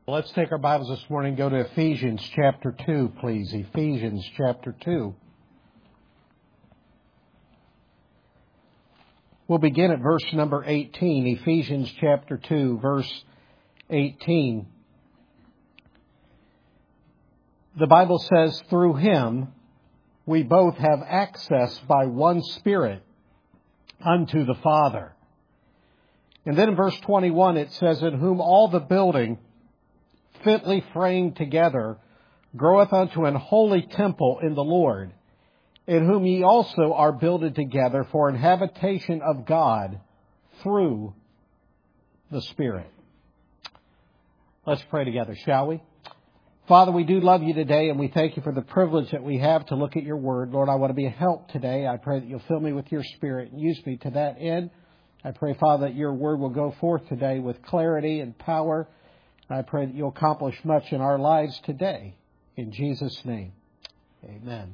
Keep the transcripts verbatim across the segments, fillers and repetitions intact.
Let's take our Bibles this morning and go to Ephesians chapter two, please. Ephesians chapter two. We'll begin at verse number eighteen. Ephesians chapter two, verse eighteen. The Bible says, "Through Him we both have access by one Spirit unto the Father." And then in verse twenty-one it says, "In whom all the building fitly framed together groweth unto an holy temple in the Lord, in whom ye also are builded together for an habitation of God through the Spirit." Let's pray together, shall we? Father, we do love you today, and we thank you for the privilege that we have to look at your word. Lord, I want to be a help today. I pray that you'll fill me with your Spirit and use me to that end. I pray, Father, that your word will go forth today with clarity and power. I pray that you'll accomplish much in our lives today. In Jesus' name, amen.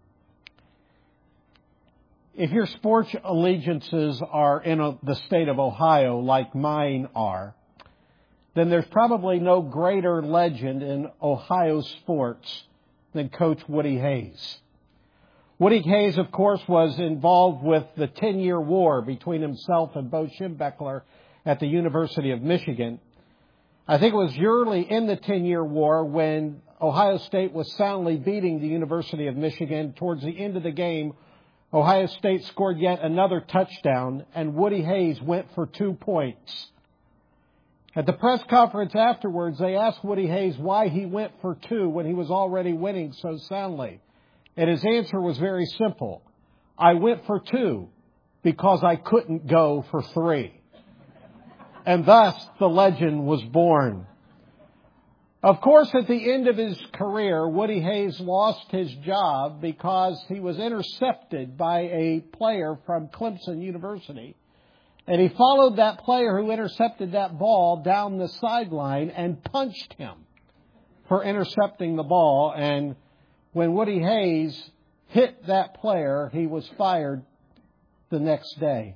If your sports allegiances are in a, the state of Ohio like mine are, then there's probably no greater legend in Ohio sports than Coach Woody Hayes. Woody Hayes, of course, was involved with the ten-year war between himself and Bo Schembechler at the University of Michigan. I think it was early in the ten-year war when Ohio State was soundly beating the University of Michigan. Towards the end of the game, Ohio State scored yet another touchdown, and Woody Hayes went for two points. At the press conference afterwards, they asked Woody Hayes why he went for two when he was already winning so soundly. And his answer was very simple. "I went for two because I couldn't go for three." And thus the legend was born. Of course, at the end of his career, Woody Hayes lost his job because he was intercepted by a player from Clemson University. And he followed that player who intercepted that ball down the sideline and punched him for intercepting the ball. And when Woody Hayes hit that player, he was fired the next day.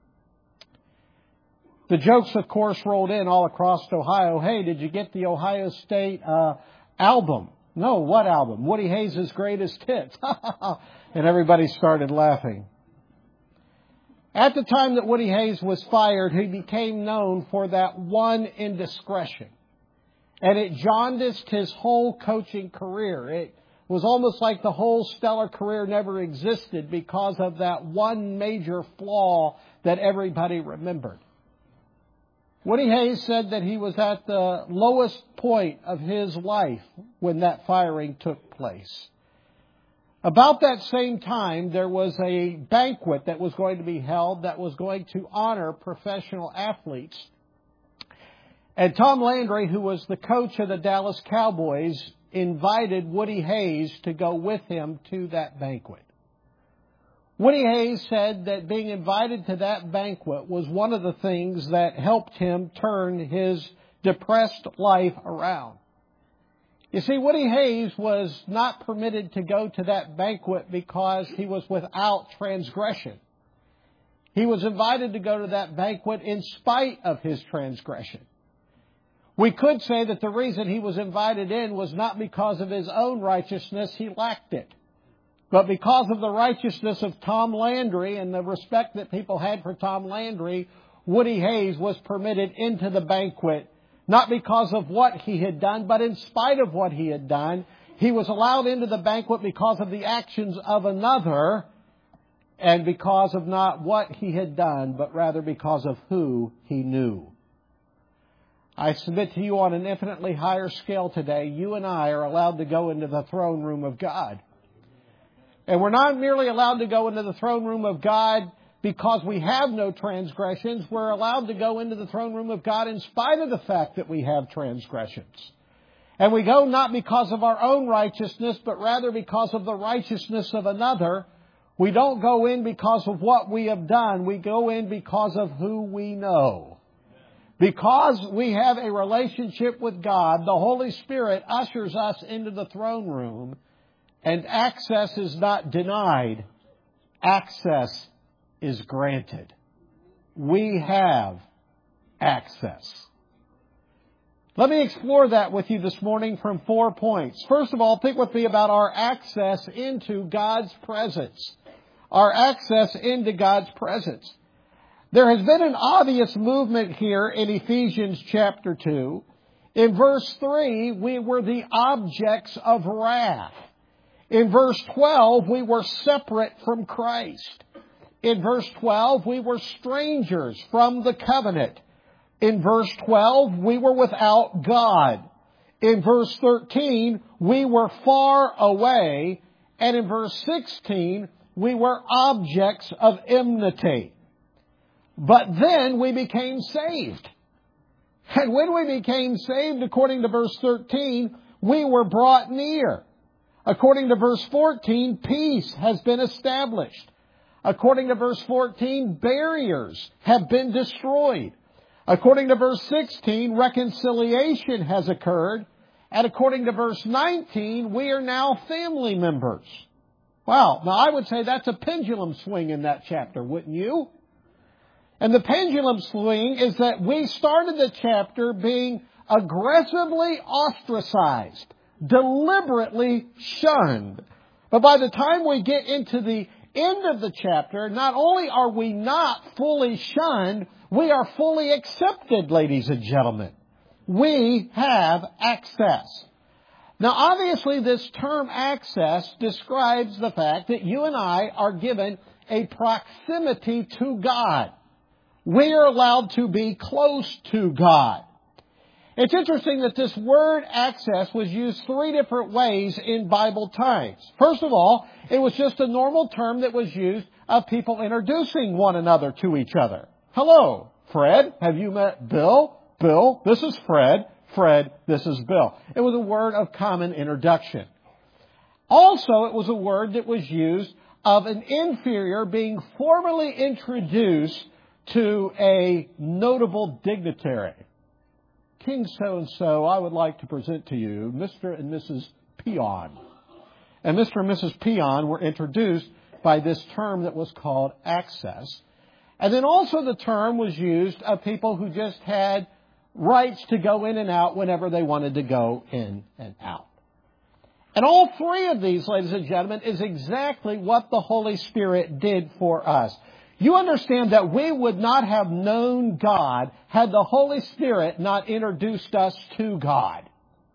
The jokes, of course, rolled in all across Ohio. "Hey, did you get the Ohio State uh, album?" "No, what album?" "Woody Hayes' greatest hits." And everybody started laughing. At the time that Woody Hayes was fired, he became known for that one indiscretion. And it jaundiced his whole coaching career. It was almost like the whole stellar career never existed because of that one major flaw that everybody remembered. Woody Hayes said that he was at the lowest point of his life when that firing took place. About that same time, there was a banquet that was going to be held that was going to honor professional athletes. And Tom Landry, who was the coach of the Dallas Cowboys, invited Woody Hayes to go with him to that banquet. Woody Hayes said that being invited to that banquet was one of the things that helped him turn his depressed life around. You see, Woody Hayes was not permitted to go to that banquet because he was without transgression. He was invited to go to that banquet in spite of his transgression. We could say that the reason he was invited in was not because of his own righteousness, he lacked it. But because of the righteousness of Tom Landry and the respect that people had for Tom Landry, Woody Hayes was permitted into the banquet, not because of what he had done, but in spite of what he had done. He was allowed into the banquet because of the actions of another, and because of not what he had done, but rather because of who he knew. I submit to you on an infinitely higher scale today, you and I are allowed to go into the throne room of God. And we're not merely allowed to go into the throne room of God because we have no transgressions. We're allowed to go into the throne room of God in spite of the fact that we have transgressions. And we go not because of our own righteousness, but rather because of the righteousness of another. We don't go in because of what we have done. We go in because of who we know. Because we have a relationship with God, the Holy Spirit ushers us into the throne room. And access is not denied. Access is granted. We have access. Let me explore that with you this morning from four points. First of all, think with me about our access into God's presence. Our access into God's presence. There has been an obvious movement here in Ephesians chapter two. In verse three, we were the objects of wrath. In verse twelve, we were separate from Christ. In verse twelve, we were strangers from the covenant. In verse twelve, we were without God. In verse thirteen, we were far away. And in verse sixteen, we were objects of enmity. But then we became saved. And when we became saved, according to verse thirteen, we were brought near. According to verse fourteen, peace has been established. According to verse fourteen, barriers have been destroyed. According to verse sixteen, reconciliation has occurred. And according to verse nineteen, we are now family members. Wow. Now I would say that's a pendulum swing in that chapter, wouldn't you? And the pendulum swing is that we started the chapter being aggressively ostracized, deliberately shunned. But by the time we get into the end of the chapter, not only are we not fully shunned, we are fully accepted, ladies and gentlemen. We have access. Now, obviously, this term access describes the fact that you and I are given a proximity to God. We are allowed to be close to God. It's interesting that this word access was used three different ways in Bible times. First of all, it was just a normal term that was used of people introducing one another to each other. Hello, Fred, have you met Bill? Bill, this is Fred. Fred, this is Bill. It was a word of common introduction. Also, it was a word that was used of an inferior being formally introduced to a notable dignitary. King so-and-so, I would like to present to you Mister and Missus Peon. And Mister and Missus Peon were introduced by this term that was called access. And then also the term was used of people who just had rights to go in and out whenever they wanted to go in and out. And all three of these, ladies and gentlemen, is exactly what the Holy Spirit did for us. You understand that we would not have known God had the Holy Spirit not introduced us to God.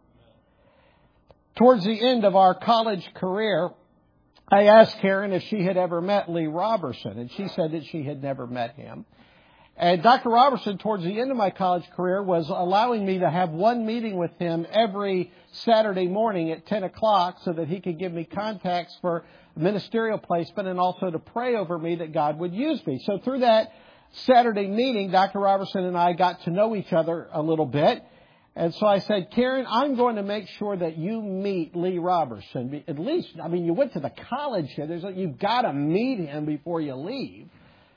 Towards the end of our college career, I asked Karen if she had ever met Lee Roberson, and she said that she had never met him. And Doctor Roberson, towards the end of my college career, was allowing me to have one meeting with him every Saturday morning at ten o'clock so that he could give me contacts for ministerial placement and also to pray over me that God would use me. So through that Saturday meeting, Doctor Roberson and I got to know each other a little bit. And so I said, Karen, I'm going to make sure that you meet Lee Roberson. At least, I mean, you went to the college here. There's like, you've got to meet him before you leave.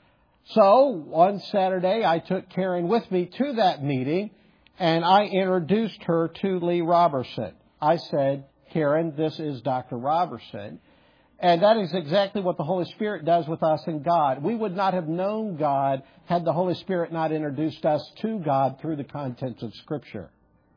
So one Saturday, I took Karen with me to that meeting, and I introduced her to Lee Roberson. I said, Karen, this is Doctor Roberson. And that is exactly what the Holy Spirit does with us and God. We would not have known God had the Holy Spirit not introduced us to God through the contents of Scripture.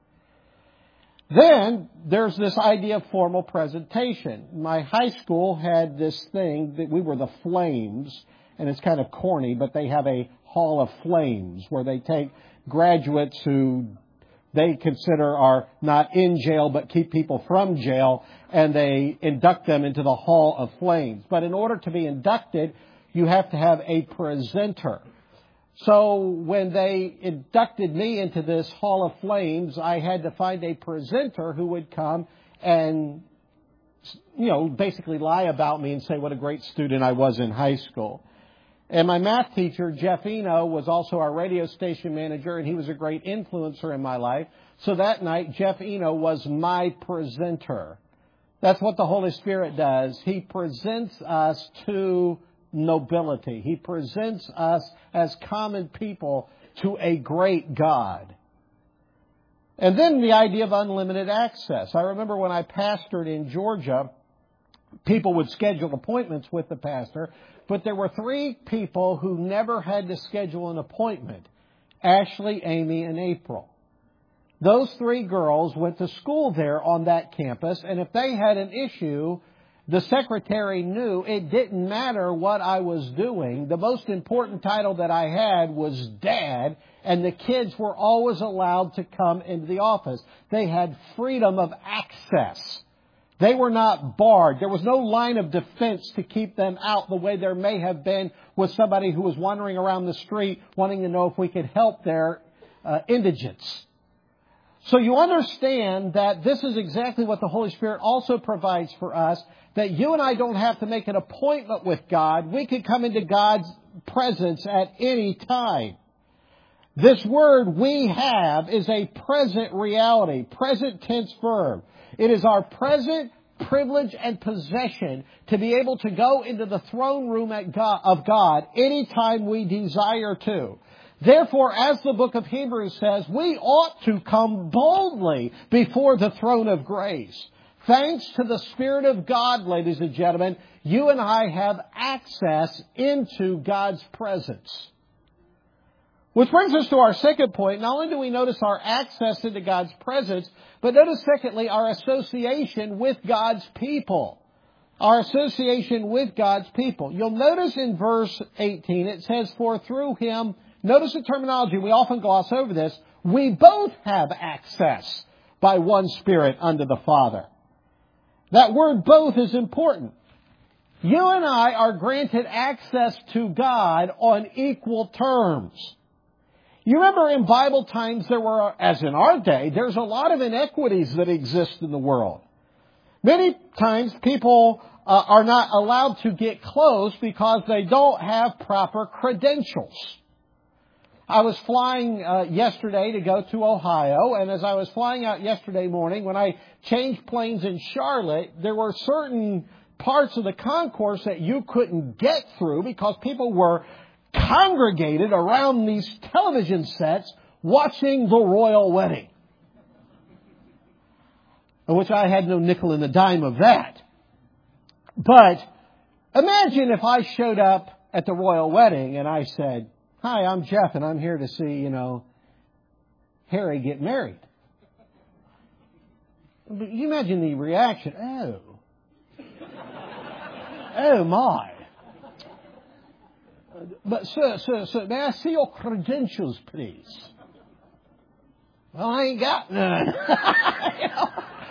Then there's this idea of formal presentation. My high school had this thing that we were the Flames, and it's kind of corny, but they have a Hall of Flames where they take graduates who they consider are not in jail but keep people from jail, and they induct them into the Hall of Flames. But in order to be inducted, you have to have a presenter. So when they inducted me into this Hall of Flames, I had to find a presenter who would come and, you know, basically lie about me and say what a great student I was in high school. And my math teacher, Jeff Eno, was also our radio station manager, and he was a great influencer in my life. So that night, Jeff Eno was my presenter. That's what the Holy Spirit does. He presents us to nobility. He presents us as common people to a great God. And then the idea of unlimited access. I remember when I pastored in Georgia, people would schedule appointments with the pastor, but there were three people who never had to schedule an appointment: Ashley, Amy, and April. Those three girls went to school there on that campus, and if they had an issue, the secretary knew it didn't matter what I was doing. The most important title that I had was Dad, and the kids were always allowed to come into the office. They had freedom of access. They were not barred. There was no line of defense to keep them out the way there may have been with somebody who was wandering around the street wanting to know if we could help their uh, indigents. So you understand that this is exactly what the Holy Spirit also provides for us, that you and I don't have to make an appointment with God. We can come into God's presence at any time. This word we have is a present reality, present tense verb. It is our present privilege and possession to be able to go into the throne room at God, of God anytime we desire to. Therefore, as the book of Hebrews says, we ought to come boldly before the throne of grace. Thanks to the Spirit of God, ladies and gentlemen, you and I have access into God's presence. Which brings us to our second point. Not only do we notice our access into God's presence, but notice secondly our association with God's people. Our association with God's people. You'll notice in verse eighteen it says, for through Him, notice the terminology, we often gloss over this, we both have access by one Spirit unto the Father. That word both is important. You and I are granted access to God on equal terms. You remember in Bible times there were, as in our day, there's a lot of inequities that exist in the world. Many times people uh, are not allowed to get close because they don't have proper credentials. I was flying uh, yesterday to go to Ohio, and as I was flying out yesterday morning, when I changed planes in Charlotte, there were certain parts of the concourse that you couldn't get through because people were congregated around these television sets watching the royal wedding. Which I had no nickel in the dime of that. But imagine if I showed up at the royal wedding and I said, hi, I'm Jeff and I'm here to see, you know, Harry get married. But you imagine the reaction. Oh. Oh my. But sir, sir, sir, may I see your credentials, please? Well, I ain't got none. You know?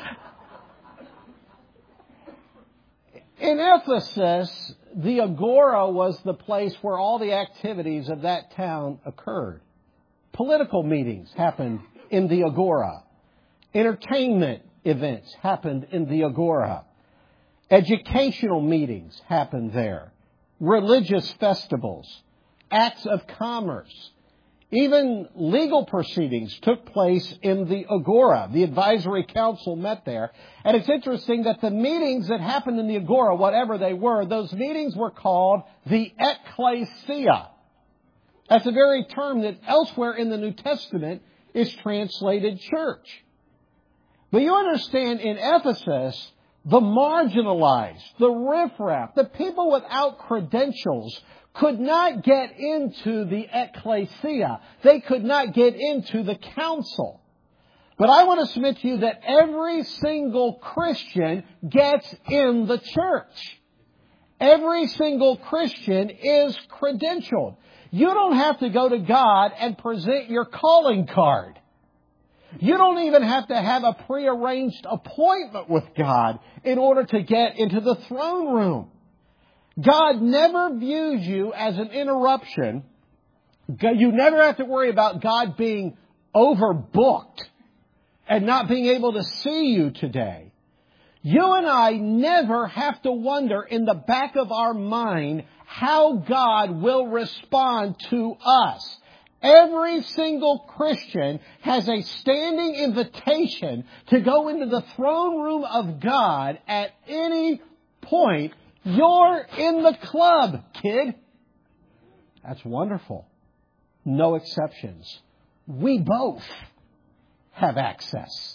In Ephesus, the Agora was the place where all the activities of that town occurred. Political meetings happened in the Agora. Entertainment events happened in the Agora. Educational meetings happened there. Religious festivals, acts of commerce, even legal proceedings took place in the Agora. The advisory council met there. And it's interesting that the meetings that happened in the Agora, whatever they were, those meetings were called the ecclesia. That's the very term that elsewhere in the New Testament is translated church. But you understand, in Ephesus, the marginalized, the riffraff, the people without credentials could not get into the ecclesia. They could not get into the council. But I want to submit to you that every single Christian gets in the church. Every single Christian is credentialed. You don't have to go to God and present your calling card. You don't even have to have a prearranged appointment with God in order to get into the throne room. God never views you as an interruption. You never have to worry about God being overbooked and not being able to see you today. You and I never have to wonder in the back of our mind how God will respond to us. Every single Christian has a standing invitation to go into the throne room of God at any point. You're in the club, kid. That's wonderful. No exceptions. We both have access.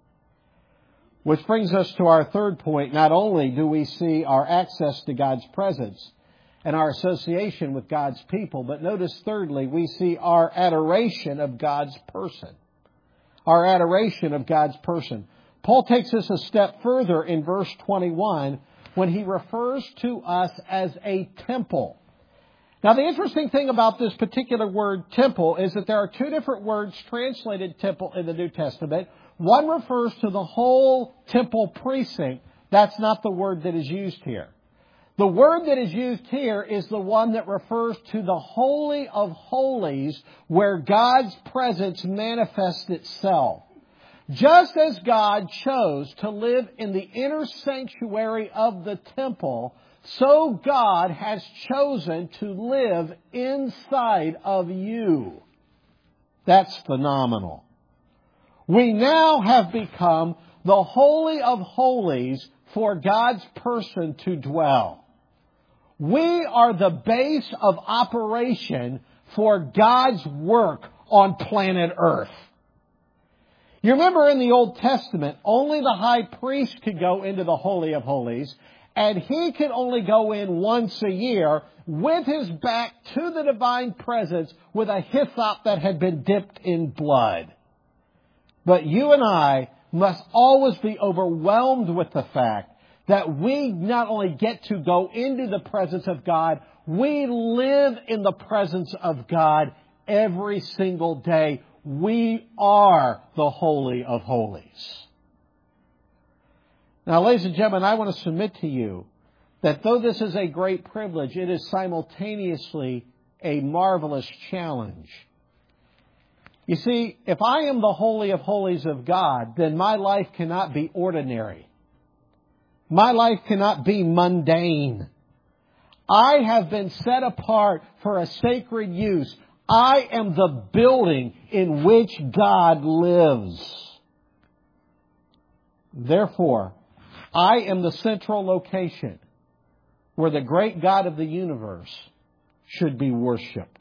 Which brings us to our third point. Not only do we see our access to God's presence and our association with God's people, but notice thirdly, we see our adoration of God's person. our adoration of God's person. Paul takes this a step further in verse twenty-one when he refers to us as a temple. Now, the interesting thing about this particular word temple is that there are two different words translated temple in the New Testament. One refers to the whole temple precinct. That's not the word that is used here. The word that is used here is the one that refers to the Holy of Holies, where God's presence manifests itself. Just as God chose to live in the inner sanctuary of the temple, so God has chosen to live inside of you. That's phenomenal. We now have become the Holy of Holies for God's person to dwell. We are the base of operation for God's work on planet Earth. You remember in the Old Testament, only the high priest could go into the Holy of Holies, and he could only go in once a year with his back to the divine presence with a hyssop that had been dipped in blood. But you and I must always be overwhelmed with the fact that we not only get to go into the presence of God, we live in the presence of God every single day. We are the Holy of Holies. Now, ladies and gentlemen, I want to submit to you that though this is a great privilege, it is simultaneously a marvelous challenge. You see, if I am the Holy of Holies of God, then my life cannot be ordinary. My life cannot be mundane. I have been set apart for a sacred use. I am the building in which God lives. Therefore, I am the central location where the great God of the universe should be worshipped.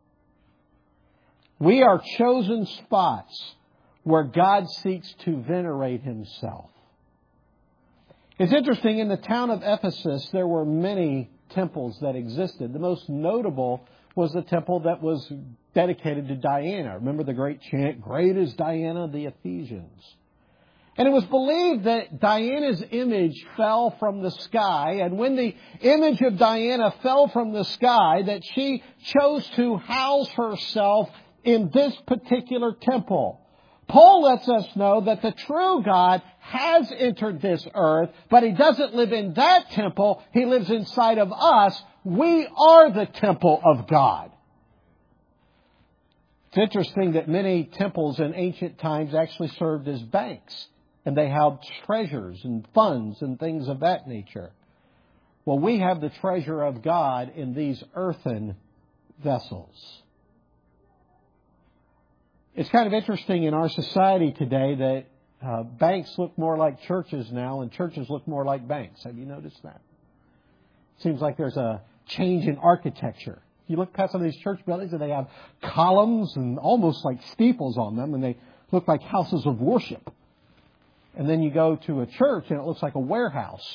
We are chosen spots where God seeks to venerate Himself. It's interesting, in the town of Ephesus, there were many temples that existed. The most notable was the temple that was dedicated to Diana. Remember the great chant, "Great is Diana of the Ephesians." And it was believed that Diana's image fell from the sky, and when the image of Diana fell from the sky, that she chose to house herself in this particular temple. Paul lets us know that the true God has entered this earth, but He doesn't live in that temple. He lives inside of us. We are the temple of God. It's interesting that many temples in ancient times actually served as banks, and they held treasures and funds and things of that nature. Well, we have the treasure of God in these earthen vessels. It's kind of interesting in our society today that uh, banks look more like churches now and churches look more like banks. Have you noticed that? It seems like there's a change in architecture. You look past some of these church buildings and they have columns and almost like steeples on them, and they look like houses of worship. And then you go to a church and it looks like a warehouse.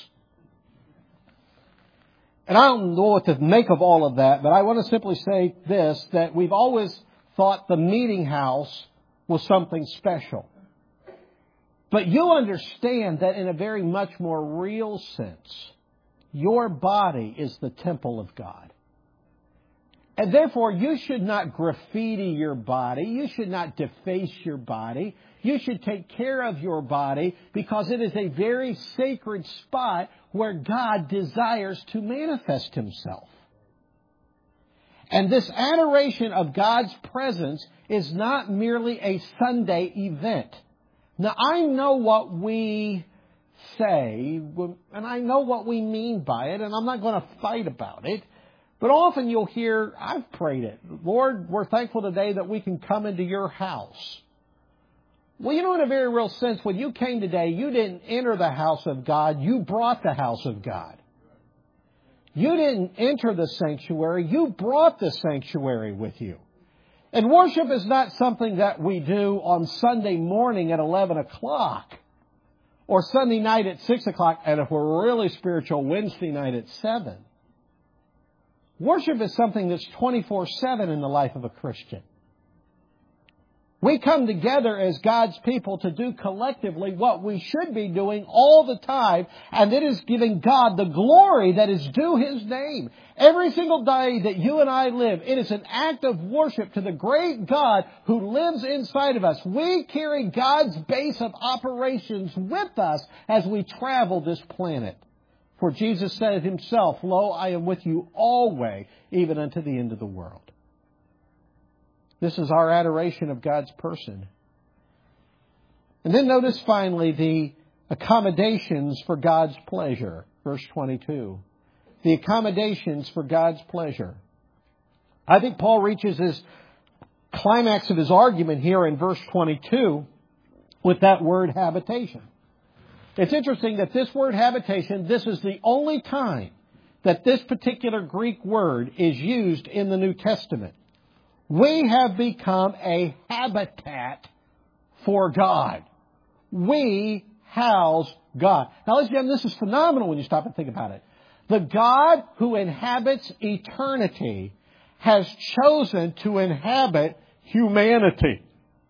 And I don't know what to make of all of that, but I want to simply say this, that we've always thought the meeting house was something special. But you'll understand that in a very much more real sense, your body is the temple of God. And therefore, you should not graffiti your body. You should not deface your body. You should take care of your body because it is a very sacred spot where God desires to manifest Himself. And this adoration of God's presence is not merely a Sunday event. Now, I know what we say, and I know what we mean by it, and I'm not going to fight about it. But often you'll hear, I've prayed it, Lord, we're thankful today that we can come into your house. Well, you know, in a very real sense, when you came today, you didn't enter the house of God, you brought the house of God. You didn't enter the sanctuary, you brought the sanctuary with you. And worship is not something that we do on Sunday morning at eleven o'clock or Sunday night at six o'clock, and if we're really spiritual, Wednesday night at seven. Worship is something that's twenty-four seven in the life of a Christian. We come together as God's people to do collectively what we should be doing all the time, and it is giving God the glory that is due His name. Every single day that you and I live, it is an act of worship to the great God who lives inside of us. We carry God's base of operations with us as we travel this planet. For Jesus said Himself, "Lo, I am with you always, even unto the end of the world." This is our adoration of God's person. And then notice finally the accommodations for God's pleasure. Verse twenty-two. The accommodations for God's pleasure. I think Paul reaches his climax of his argument here in verse twenty-two with that word habitation. It's interesting that this word habitation, this is the only time that this particular Greek word is used in the New Testament. We have become a habitat for God. We house God. Now listen, this is phenomenal when you stop and think about it. The God who inhabits eternity has chosen to inhabit humanity.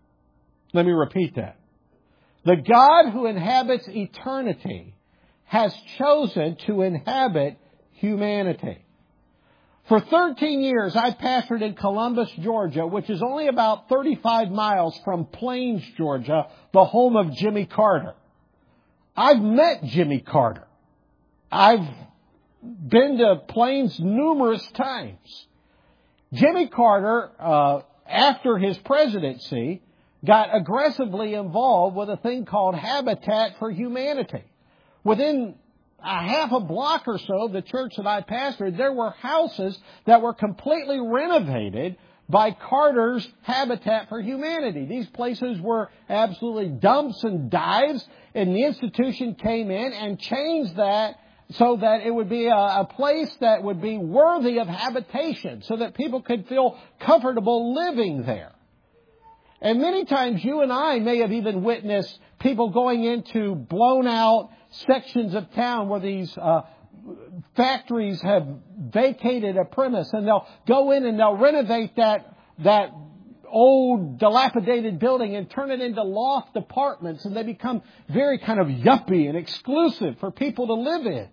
Let me repeat that. The God who inhabits eternity has chosen to inhabit humanity. For thirteen years, I pastored in Columbus, Georgia, which is only about thirty-five miles from Plains, Georgia, the home of Jimmy Carter. I've met Jimmy Carter. I've been to Plains numerous times. Jimmy Carter, uh, after his presidency, got aggressively involved with a thing called Habitat for Humanity. Within a half a block or so of the church that I pastored, there were houses that were completely renovated by Carter's Habitat for Humanity. These places were absolutely dumps and dives, and the institution came in and changed that so that it would be a, a place that would be worthy of habitation, so that people could feel comfortable living there. And many times you and I may have even witnessed people going into blown out sections of town where these uh, factories have vacated a premise, and they'll go in and they'll renovate that that old dilapidated building and turn it into loft apartments, and they become very kind of yuppie and exclusive for people to live in.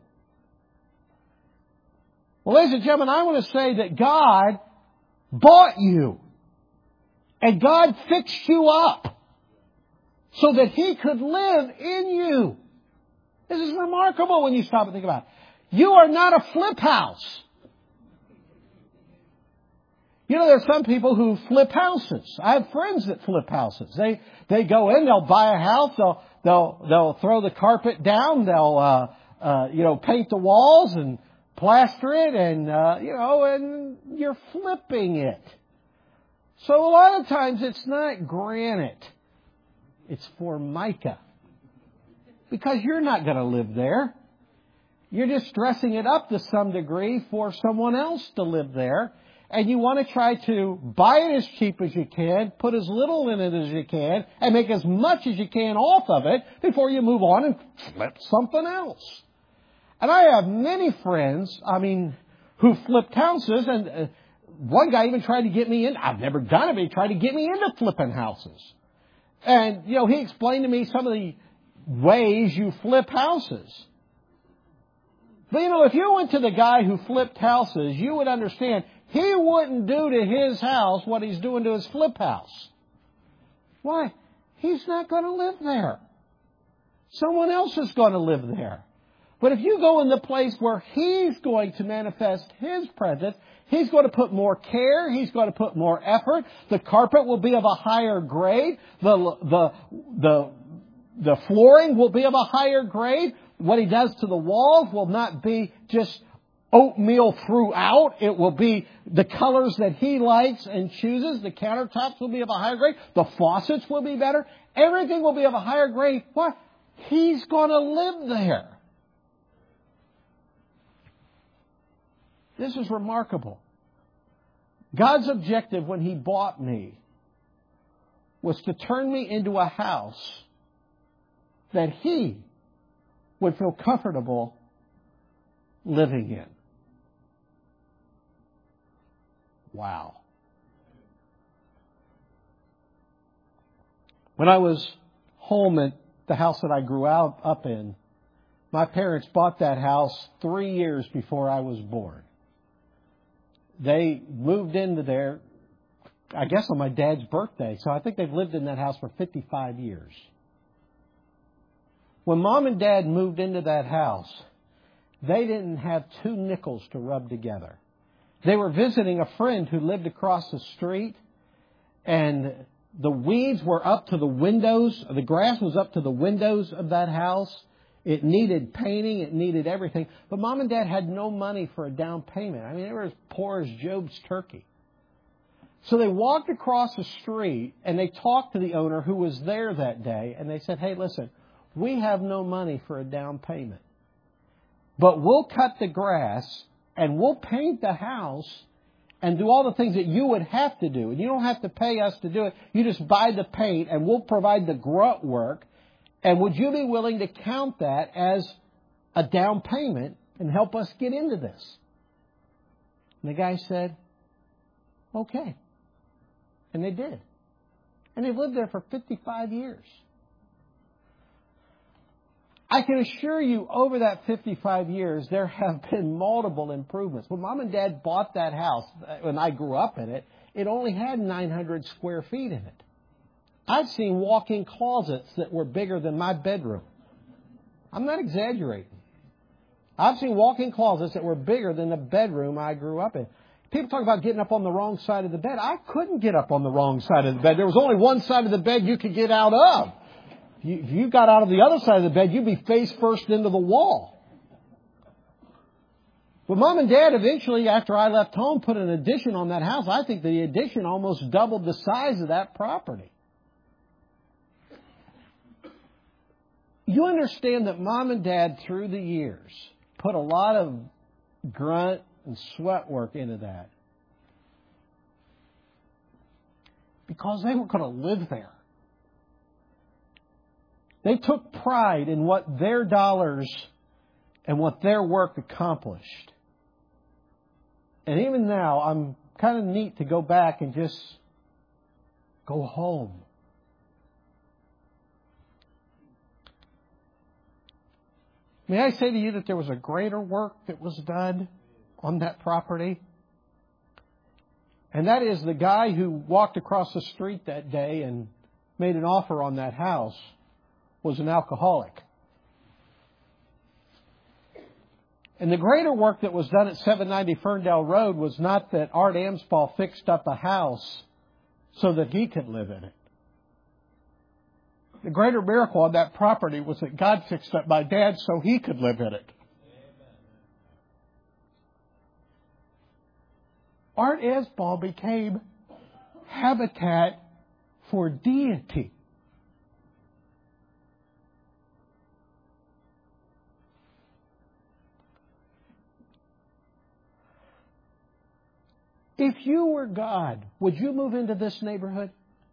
Well, ladies and gentlemen, I want to say that God bought you, and God fixed you up so that He could live in you. This is remarkable when you stop and think about it. You are not a flip house. You know, there's some people who flip houses. I have friends that flip houses. They they go in, they'll buy a house, they'll they'll they'll throw the carpet down, they'll uh, uh, you know paint the walls and plaster it, and uh, you know, and you're flipping it. So a lot of times it's not granite; it's formica. Because you're not going to live there. You're just dressing it up to some degree for someone else to live there. And you want to try to buy it as cheap as you can, put as little in it as you can, and make as much as you can off of it before you move on and flip something else. And I have many friends, I mean, who flipped houses, and uh, one guy even tried to get me in. I've never done it, but he tried to get me into flipping houses. And, you know, he explained to me some of the ways you flip houses. But you know, if you went to the guy who flipped houses, you would understand he wouldn't do to his house what he's doing to his flip house. Why? He's not going to live there. Someone else is going to live there. But if you go in the place where He's going to manifest His presence, He's going to put more care. He's going to put more effort. The carpet will be of a higher grade. The the the The flooring will be of a higher grade. What He does to the walls will not be just oatmeal throughout. It will be the colors that He likes and chooses. The countertops will be of a higher grade. The faucets will be better. Everything will be of a higher grade. Why? He's going to live there. This is remarkable. God's objective when He bought me was to turn me into a house that He would feel comfortable living in. Wow. When I was home at the house that I grew out, up in, my parents bought that house three years before I was born. They moved into there, I guess, on my dad's birthday. So I think they've lived in that house for fifty-five years. When Mom and Dad moved into that house, they didn't have two nickels to rub together. They were visiting a friend who lived across the street, and the weeds were up to the windows. The grass was up to the windows of that house. It needed painting. It needed everything. But Mom and Dad had no money for a down payment. I mean, they were as poor as Job's turkey. So they walked across the street and they talked to the owner who was there that day. And they said, hey, listen, we have no money for a down payment. But we'll cut the grass and we'll paint the house and do all the things that you would have to do. And you don't have to pay us to do it. You just buy the paint and we'll provide the grunt work. And would you be willing to count that as a down payment and help us get into this? And the guy said, okay. And they did. And they've lived there for fifty-five years. I can assure you, over that fifty-five years, there have been multiple improvements. When Mom and Dad bought that house, when I grew up in it, it only had nine hundred square feet in it. I've seen walk-in closets that were bigger than my bedroom. I'm not exaggerating. I've seen walk-in closets that were bigger than the bedroom I grew up in. People talk about getting up on the wrong side of the bed. I couldn't get up on the wrong side of the bed. There was only one side of the bed you could get out of. If you got out of the other side of the bed, you'd be face first into the wall. But Mom and Dad eventually, after I left home, put an addition on that house. I think the addition almost doubled the size of that property. You understand that Mom and Dad, through the years, put a lot of grunt and sweat work into that. Because they were going to live there. They took pride in what their dollars and what their work accomplished. And even now, I'm kind of neat to go back and just go home. May I say to you that there was a greater work that was done on that property? And that is the guy who walked across the street that day and made an offer on that house was an alcoholic. And the greater work that was done at seven ninety Ferndale Road was not that Art Amspaugh fixed up a house so that he could live in it. The greater miracle on that property was that God fixed up my dad so he could live in it. Art Amspaugh became habitat for deity. If you were God, would you move into this neighborhood?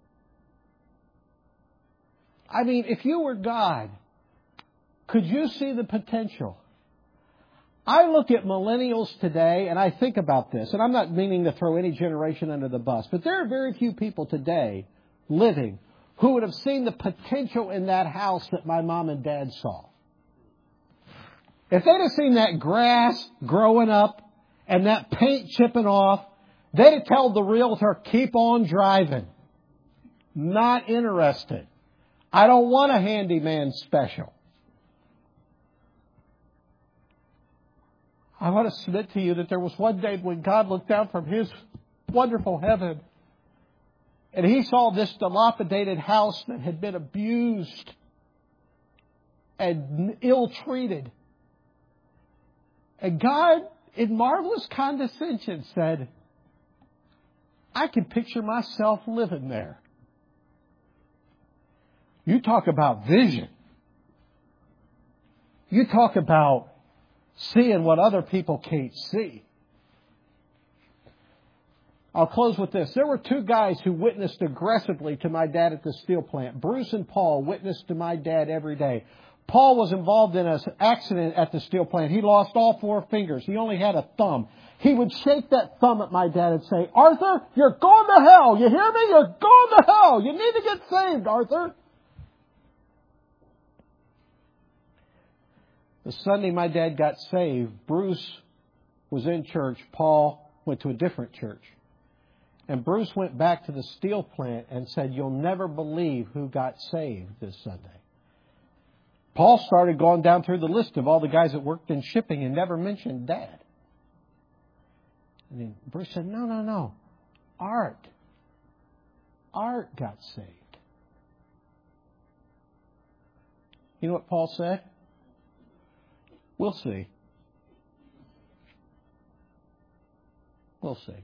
I mean, if you were God, could you see the potential? I look at millennials today and I think about this, and I'm not meaning to throw any generation under the bus, but there are very few people today living who would have seen the potential in that house that my mom and dad saw. If they'd have seen that grass growing up and that paint chipping off, they'd have told the realtor, keep on driving. Not interested. I don't want a handyman special. I want to submit to you that there was one day when God looked down from His wonderful heaven and He saw this dilapidated house that had been abused and ill-treated. And God, in marvelous condescension, said, I can picture myself living there. You talk about vision. You talk about seeing what other people can't see. I'll close with this. There were two guys who witnessed aggressively to my dad at the steel plant. Bruce and Paul witnessed to my dad every day. Paul was involved in an accident at the steel plant. He lost all four fingers. He only had a thumb. He would shake that thumb at my dad and say, Arthur, you're going to hell. You hear me? You're going to hell. You need to get saved, Arthur. The Sunday my dad got saved, Bruce was in church. Paul went to a different church. And Bruce went back to the steel plant and said, you'll never believe who got saved this Sunday. Paul started going down through the list of all the guys that worked in shipping and never mentioned Dad. And then Bruce said, no, no, no. Art. Art got saved. You know what Paul said? We'll see. We'll see.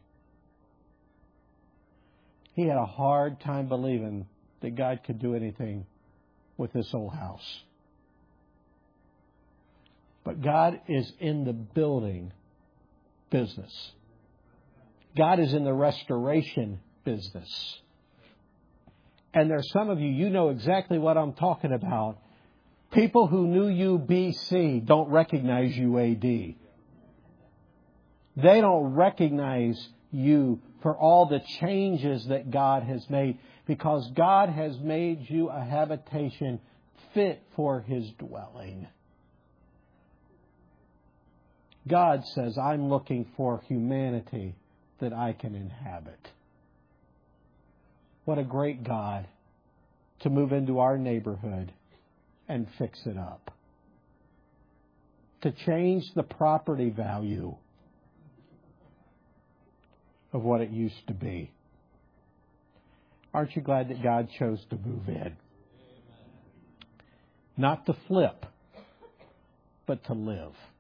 He had a hard time believing that God could do anything with this old house. But God is in the building business. God is in the restoration business. And there's some of you, you know exactly what I'm talking about. People who knew you B C don't recognize you A D. They don't recognize you for all the changes that God has made, because God has made you a habitation fit for His dwelling. God says, I'm looking for humanity that I can inhabit. What a great God to move into our neighborhood and fix it up. To change the property value of what it used to be. Aren't you glad that God chose to move in? Not to flip, but to live.